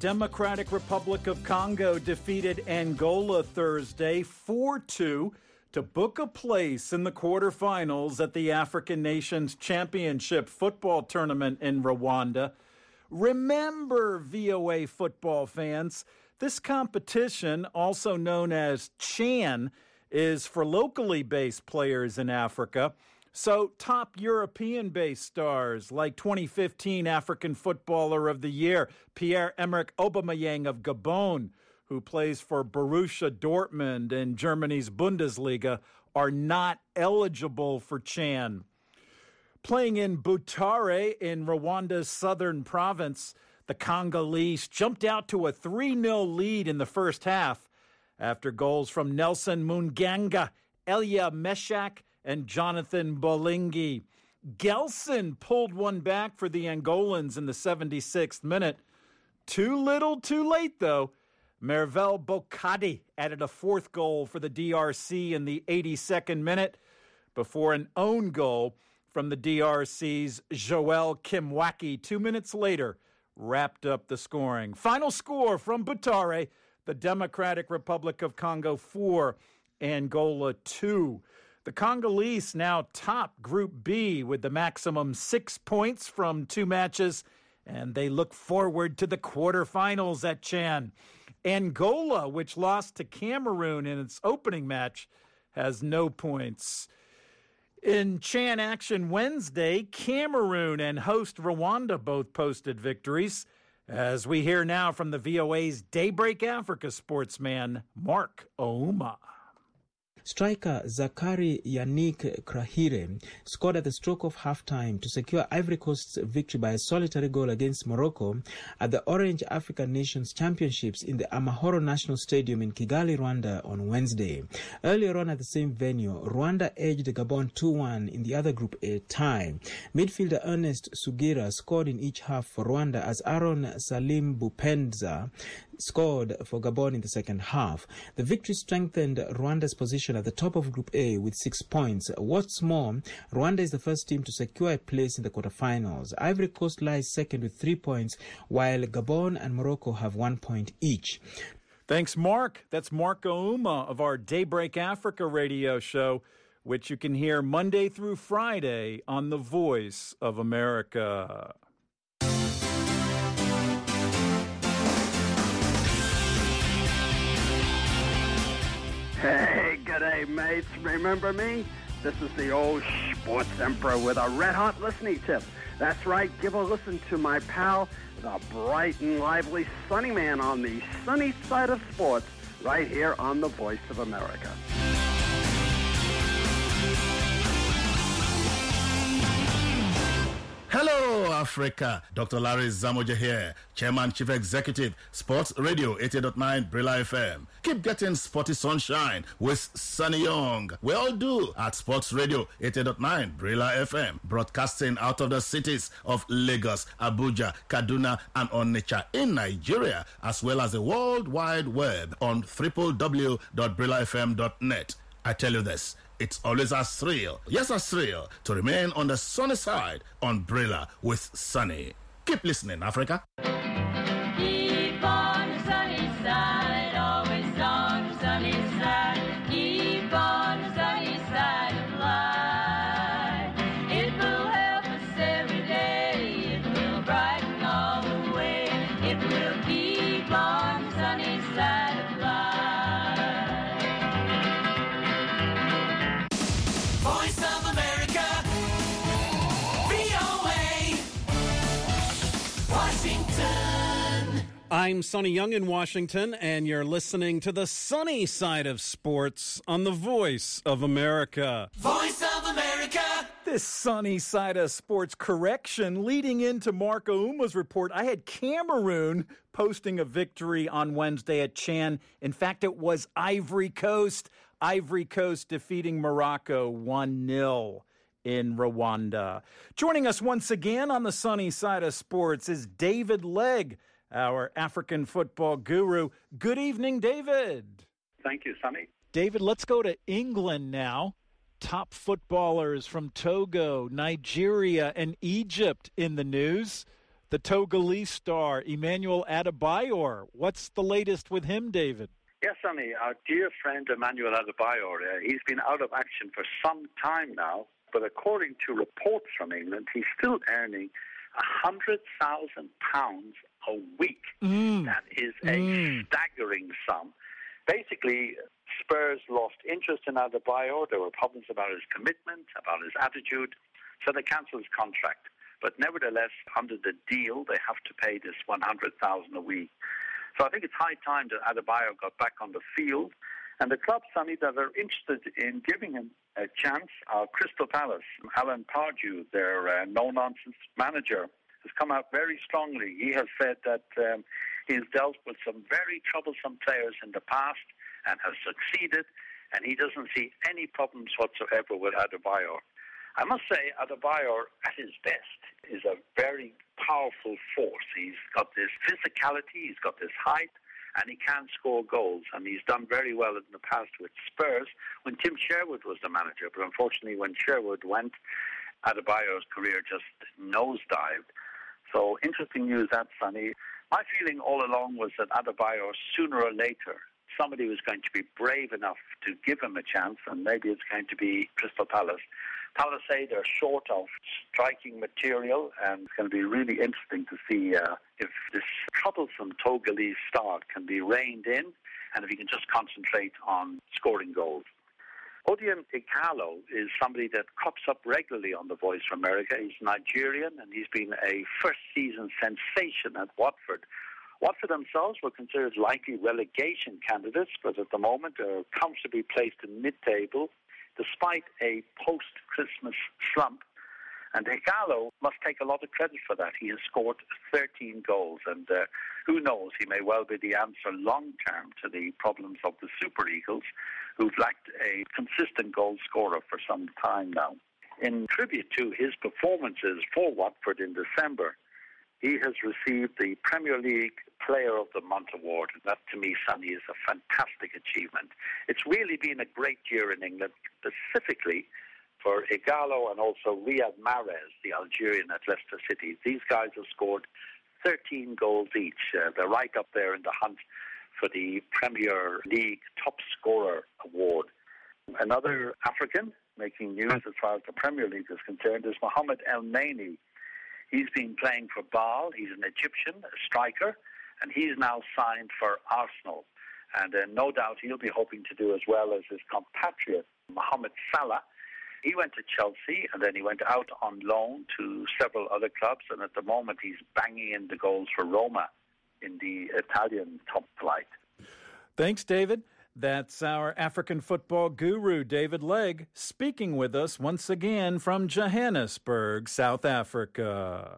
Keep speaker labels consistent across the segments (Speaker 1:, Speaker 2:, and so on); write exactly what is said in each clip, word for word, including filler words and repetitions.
Speaker 1: Democratic Republic of Congo defeated Angola Thursday four two to book a place in the quarterfinals at the African Nations Championship football tournament in Rwanda. Remember, V O A football fans, this competition, also known as CHAN, is for locally based players in Africa. So top European-based stars like twenty fifteen African Footballer of the Year, Pierre-Emerick Aubameyang of Gabon, who plays for Borussia Dortmund in Germany's Bundesliga, are not eligible for CHAN. Playing in Butare in Rwanda's southern province, the Congolese jumped out to a three nil lead in the first half after goals from Nelson Munganga, Elia Meshak, and Jonathan Bolingi. Gelson pulled one back for the Angolans in the seventy-sixth minute. Too little, too late, though. Mervel Bokadi added a fourth goal for the D R C in the eighty-second minute before an own goal from the D R C's Joel Kimwaki two minutes later wrapped up the scoring. Final score from Butare, the Democratic Republic of Congo four, Angola two. The Congolese now top Group B with the maximum six points from two matches, and they look forward to the quarterfinals at CHAN. Angola, which lost to Cameroon in its opening match, has no points. In CHAN action Wednesday, Cameroon and host Rwanda both posted victories. As we hear now from the V O A's Daybreak Africa sportsman, Mark Ouma.
Speaker 2: Striker Zakari Yannick Krahire scored at the stroke of halftime to secure Ivory Coast's victory by a solitary goal against Morocco at the Orange African Nations Championships in the Amahoro National Stadium in Kigali, Rwanda on Wednesday. Earlier on at the same venue, Rwanda edged Gabon two one in the other Group A tie. Midfielder Ernest Sugira scored in each half for Rwanda as Aaron Salim Bupenza scored for Gabon in the second half. The victory strengthened Rwanda's position at the top of Group A with six points. What's more, Rwanda is the first team to secure a place in the quarterfinals. Ivory Coast lies second with three points, while Gabon and Morocco have one point each.
Speaker 1: Thanks, Mark. That's Mark Ouma of our Daybreak Africa radio show, which you can hear Monday through Friday on The Voice of America.
Speaker 3: Hey, g'day, mates. Remember me? This is the old sports emperor with a red-hot listening tip. That's right, give a listen to my pal, the bright and lively Sunny Man on the sunny side of sports, right here on The Voice of America.
Speaker 4: Hello, Africa. Doctor Larry Zamoja here, Chairman, Chief Executive, Sports Radio eighty point nine Brilla F M. Keep getting sporty sunshine with Sunny Young. We all do at Sports Radio eighty point nine Brilla F M, broadcasting out of the cities of Lagos, Abuja, Kaduna, and Onitsha in Nigeria, as well as the World Wide Web on w w w dot brilla f m dot net. I tell you this, it's always a thrill, yes a thrill, to remain on the sunny side on Brilla with Sunny. Keep listening, Africa.
Speaker 5: Keep on the sunny side, always on the sunny side. Keep on the sunny side of life. It will help us every day. It will brighten all the way. It will keep on the sunny side of life.
Speaker 6: Voice of America, V O A, Washington.
Speaker 1: I'm Sonny Young in Washington, and you're listening to the sunny side of sports on the Voice of America.
Speaker 6: Voice of America.
Speaker 1: This sunny side of sports correction leading into Mark Ouma's report. I had Cameroon posting a victory on Wednesday at CHAN. In fact, it was Ivory Coast. Ivory Coast defeating Morocco one nil in Rwanda. Joining us once again on the sunny side of sports is David Legg, our African football guru. Good evening, David.
Speaker 7: Thank you, Sonny.
Speaker 1: David, let's go to England now. Top footballers from Togo, Nigeria, and Egypt in the news. the Togolese star, Emmanuel Adebayor. What's the latest with him, David?
Speaker 7: Yes, Sonny, our dear friend Emmanuel Adebayor, uh, he's been out of action for some time now, but according to reports from England, he's still earning one hundred thousand pounds a week.
Speaker 1: Mm.
Speaker 7: That is a
Speaker 1: Mm.
Speaker 7: staggering sum. Basically, Spurs lost interest in Adebayor. There were problems about his commitment, about his attitude, so they cancelled his contract. But nevertheless, under the deal, they have to pay this one hundred thousand pounds a week. So I think it's high time that Adebayor got back on the field. And the clubs, Sonny, that are interested in giving him a chance are Crystal Palace. Alan Pardew, their uh, no-nonsense manager, has come out very strongly. He has said that um, he's dealt with some very troublesome players in the past and has succeeded, and he doesn't see any problems whatsoever with Adebayor. I must say, Adebayor, at his best, is a very powerful force. He's got this physicality, he's got this height, and he can score goals. And he's done very well in the past with Spurs when Tim Sherwood was the manager. But unfortunately, when Sherwood went, Adebayor's career just nosedived. So interesting news that, Sonny. My feeling all along was that Adebayor, sooner or later, somebody was going to be brave enough to give him a chance, and maybe it's going to be Crystal Palace. Palace say they're short of striking material, and it's going to be really interesting to see uh, if this troublesome Togolese star can be reined in, and if he can just concentrate on scoring goals. Odion Ighalo is somebody that crops up regularly on The Voice of America. He's Nigerian, and he's been a first-season sensation at Watford. Watford themselves were considered likely relegation candidates, but at the moment are comfortably placed in mid-table, despite a post-Christmas slump. And Ighalo must take a lot of credit for that. He has scored thirteen goals, and uh, who knows, he may well be the answer long-term to the problems of the Super Eagles, who've lacked a consistent goal scorer for some time now. In tribute to his performances for Watford in December, he has received the Premier League Player of the Month award. And that, to me, Sonny, is a fantastic achievement. It's really been a great year in England, specifically for Ighalo and also Riyad Mahrez, the Algerian at Leicester City. These guys have scored thirteen goals each. Uh, they're right up there in the hunt for the Premier League Top Scorer award. Another African making news as far as the Premier League is concerned is Mohamed El Neni. He's been playing for Bâle. He's an Egyptian, a striker, and he's now signed for Arsenal. And uh, no doubt he'll be hoping to do as well as his compatriot, Mohamed Salah. He went to Chelsea, and then he went out on loan to several other clubs, and at the moment he's banging in the goals for Roma in the Italian top flight.
Speaker 1: Thanks, David. That's our African football guru, David Legg, speaking with us once again from Johannesburg, South Africa.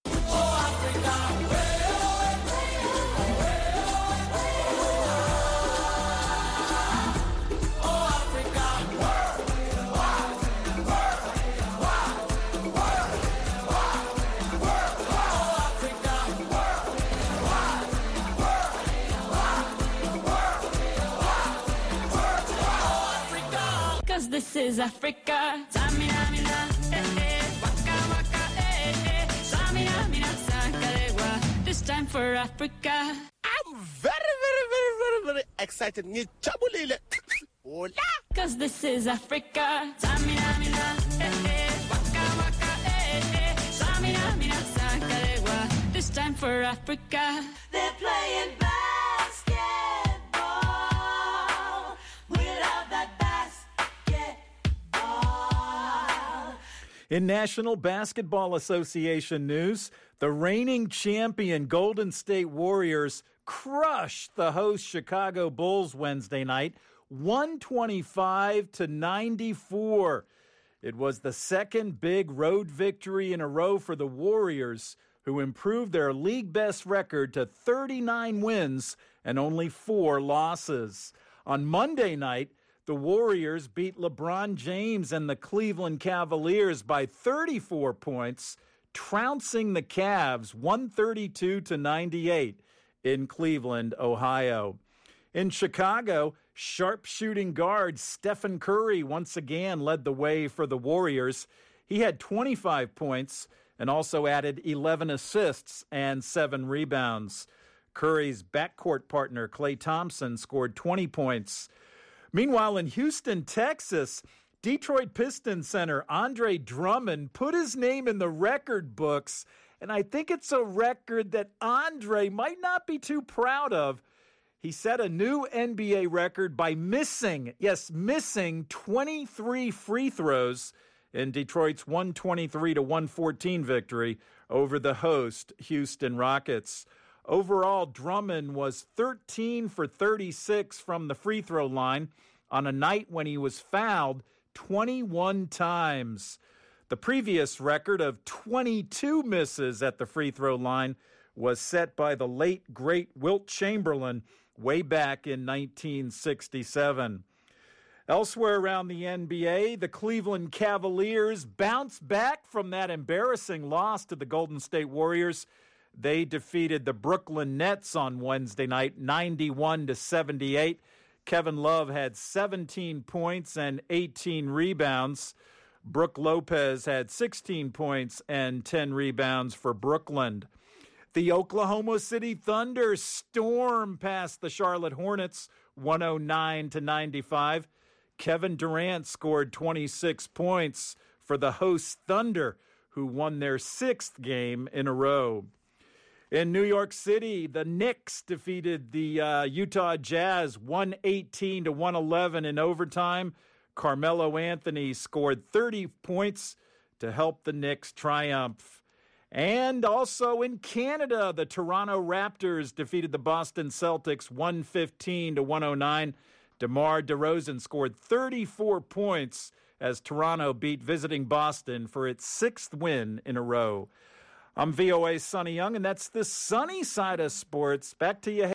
Speaker 5: This is Africa. Samina, mina, eh, eh, waka, waka, eh, eh. Samina, mina, sakarewa. This time for Africa.
Speaker 8: I'm very, very, very, very, very excited. Ngijabulile. Hola.
Speaker 5: Cause this is Africa. Samina, mina, eh, eh, waka, waka, eh, eh. Samina, mina, sakarewa. This time for Africa.
Speaker 6: They're playing basketball without that basketball.
Speaker 1: In National Basketball Association news, the reigning champion Golden State Warriors crushed the host Chicago Bulls Wednesday night, one twenty-five to ninety-four. It was the second big road victory in a row for the Warriors, who improved their league best record to thirty-nine wins and only four losses. On Monday night, the Warriors beat LeBron James and the Cleveland Cavaliers by thirty-four points, trouncing the Cavs one thirty-two to ninety-eight in Cleveland, Ohio. In Chicago, sharpshooting guard Stephen Curry once again led the way for the Warriors. He had twenty-five points and also added eleven assists and seven rebounds. Curry's backcourt partner, Klay Thompson, scored twenty points. Meanwhile, in Houston, Texas, Detroit Pistons center Andre Drummond put his name in the record books, and I think it's a record that Andre might not be too proud of. He set a new N B A record by missing, yes, missing twenty-three free throws in Detroit's one twenty-three to one fourteen victory over the host Houston Rockets. Overall, Drummond was thirteen for thirty-six from the free throw line on a night when he was fouled twenty-one times. The previous record of twenty-two misses at the free throw line was set by the late, great Wilt Chamberlain way back in nineteen sixty-seven. Elsewhere around the N B A, the Cleveland Cavaliers bounced back from that embarrassing loss to the Golden State Warriors. They defeated the Brooklyn Nets on Wednesday night, ninety-one to seventy-eight. Kevin Love had seventeen points and eighteen rebounds. Brook Lopez had sixteen points and ten rebounds for Brooklyn. The Oklahoma City Thunder stormed past the Charlotte Hornets, one oh nine to ninety-five. Kevin Durant scored twenty-six points for the host Thunder, who won their sixth game in a row. In New York City, the Knicks defeated the uh, Utah Jazz one eighteen to one eleven in overtime. Carmelo Anthony scored thirty points to help the Knicks triumph. And also in Canada, the Toronto Raptors defeated the Boston Celtics one fifteen to one oh nine. DeMar DeRozan scored thirty-four points as Toronto beat visiting Boston for its sixth win in a row. I'm V O A's Sonny Young, and that's the sunny side of sports. Back to you.